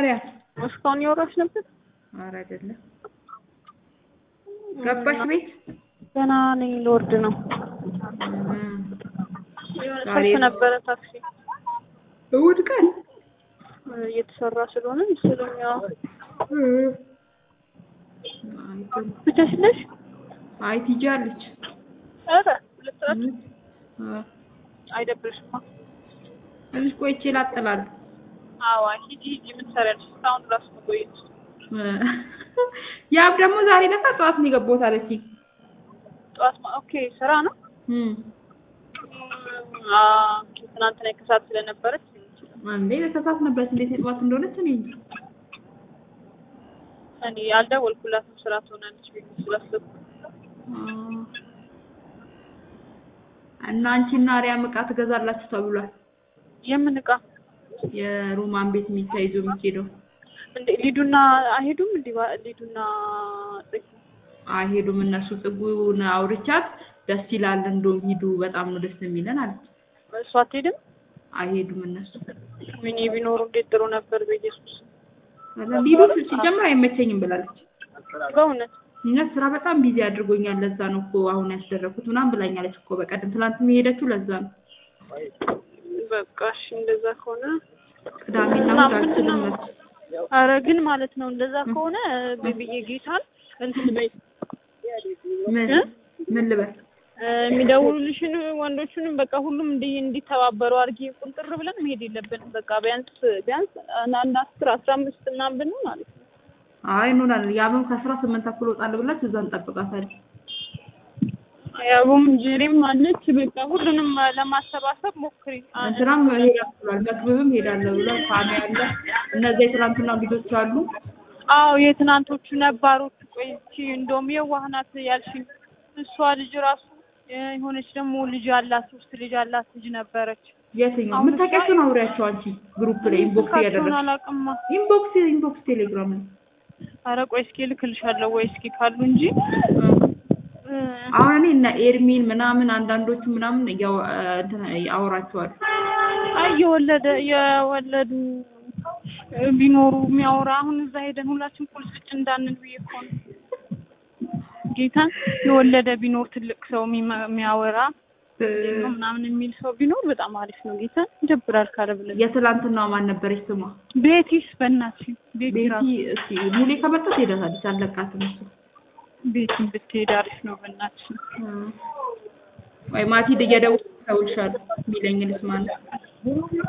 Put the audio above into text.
ታዲያ እስካሁን ያወራሽ ነበር? ኧረ አይደለም ገባሽ ቤት ገና ነኝ ልወርድ ነው ሰልፍ ነበረ ታክሲ እሑድ ቀን እየተሰራ ስለሆነ ስለኛው ብቻሽን ነሽ? አይ ትይጃለች ኧረ ለጥራት አይደብርሽማ ትንሽ ቆይቼ ላጥላለሁ አዎ ሂጂ ምን ትሰሪያለሽ እስካሁን ድረስ ቆይቼ ያብ ደግሞ ዛሬ ለካ ጠዋት ነው የገባሁት አለችኝ ጠዋት ኦኬ ስራ ነው ትናንትና ከሰዓት ስለነበረች አንዴ ለከሰዓት ነበር እንዴት ጠዋት እንደሆነች እኔ ያልደወልኩላትም ስራ ትሆናለች ብዬ ስላሰብኩ እና አንቺና አርያም ዕቃ ትገዛላችሁ ተብሏል የምን ዕቃ የሮማን ቤት የሚታይዞ የሚሄደው እንዴ ሊዱና አይሄዱም እንዴ ሊዱና ጽጉ አይሄዱም እነሱ ጽጉን አውርቻት ደስ ይላል እንደው ሂዱ በጣም ነው ደስ የሚለን አለች እሷ አትሄድም አይሄዱም እነሱ ምን ቢኖሩ እንዴት ጥሩ ነበር በኢየሱስ ሊዱ ሲጀምር አይመቸኝም ብላለች በእውነት እና ስራ በጣም ቢዚ አድርጎኛል ለዛ ነው እኮ አሁን ያስደረኩት ምናምን ብላኛለች እኮ በቀደም ትላንት ሄደችው ለዛ ነው በቃ እሺ እንደዛ ከሆነ ቅዳሜና እሑድ ኧረ ግን ማለት ነው እንደዛ ከሆነ በብዬ ጌታን እንትን በይ ምን ልበል የሚደውሉልሽን ወንዶቹንም በቃ ሁሉም እንዲተባበሩ አድርጊ ቁንጥር ብለን መሄድ የለብንም በቃ ቢያንስ አንድ 10 15 ምናምን ብንሆን ማለት ነው አይ ኖላል ያብም ከ18 ተኩል ወጣለ ብላች እዛን ጠብቃታለች ያቡም ጀሪም አለች በቃ ሁሉንም ለማሰባሰብ ሞክሪ እንትራም ሄዳለሁ መክብብም ሄዳለሁ ብላ ካና ያለ እነዚህ ትናንትና ልጆች አሉ አዎ የትናንቶቹ ነባሮች ቆይቺ እንደውም የዋህናት ያልሽኝ እሷ ልጅ ራሱ የሆነች ደግሞ ልጅ አላት 3 ልጅ አላት ልጅ ነበረች የትኛው ምታቀሽው ነው አውሪያቸው አንቺ ግሩፕ ላይ ኢንቦክስ ያደረግሽ ኢንቦክስ ቴሌግራም ላይ ኧረ ቆይ እስኪ ልክልሻለሁ ወይ እስኪ ካሉ እንጂ አሁን እኔ እና ኤርሚን ምናምን አንዳንዶቹ ምናምን ያወራቸዋል አይ የወለዱ ቢኖሩ የሚያወራ አሁን እዛ ሄደን ሁላችን ቁልጭ እንዳንል ብዬ እኮ ነው ጌታን የወለደ ቢኖር ትልቅ ሰው የሚያወራ ምናምን የሚል ሰው ቢኖር በጣም አሪፍ ነው ጌታን ይደብራል ካለ ብለን የትላንትናው ማን ነበረች ስሟ ቤቲስ በእናትሽ ቤቲ እስኪ ሙሌ ከመጣች ሄዳታለች አለቃትም እሱ ቤቲ ብትሄድ አሪፍ ነው በእናትሽ ወይ ማቲ እየደወልኩ ተውልሻለሁ የሚለኝ ልስማ ነው